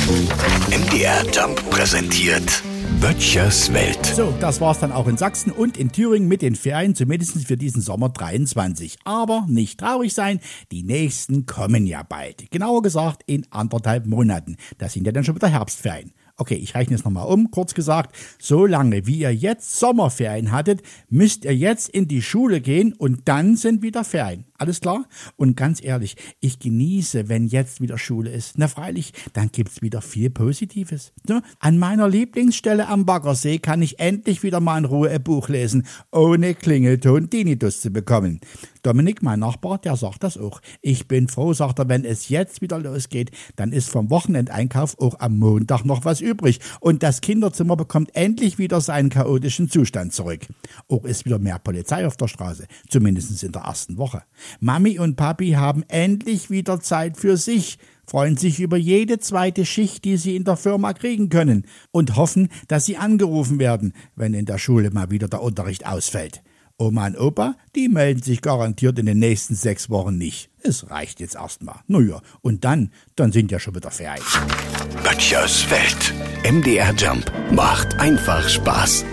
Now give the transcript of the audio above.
MDR Jump präsentiert Böttchers Welt. So, das war's dann auch in Sachsen und in Thüringen mit den Ferien, zumindest für diesen Sommer 23. Aber nicht traurig sein, die nächsten kommen ja bald. Genauer gesagt in 1,5 Monaten. Das sind ja dann schon wieder Herbstferien. Okay, ich rechne es nochmal um. Kurz gesagt, so lange wie ihr jetzt Sommerferien hattet, müsst ihr jetzt in die Schule gehen und dann sind wieder Ferien. Alles klar? Und ganz ehrlich, ich genieße, wenn jetzt wieder Schule ist. Na freilich, dann gibt's wieder viel Positives. Ne? An meiner Lieblingsstelle am Baggersee kann ich endlich wieder mal in Ruhe ein Buch lesen, ohne Klingelton Tinnitus zu bekommen. Dominik, mein Nachbar, der sagt das auch. Ich bin froh, sagt er, wenn es jetzt wieder losgeht, dann ist vom Wochenendeinkauf auch am Montag noch was übrig. Und das Kinderzimmer bekommt endlich wieder seinen chaotischen Zustand zurück. Auch ist wieder mehr Polizei auf der Straße, zumindest in der ersten Woche. Mami und Papi haben endlich wieder Zeit für sich, freuen sich über jede zweite Schicht, die sie in der Firma kriegen können und hoffen, dass sie angerufen werden, wenn in der Schule mal wieder der Unterricht ausfällt. Oma und Opa, die melden sich garantiert in den nächsten 6 Wochen nicht. Es reicht jetzt erstmal. Naja, und dann sind ja schon wieder Ferien. Böttchers Welt. MDR Jump macht einfach Spaß.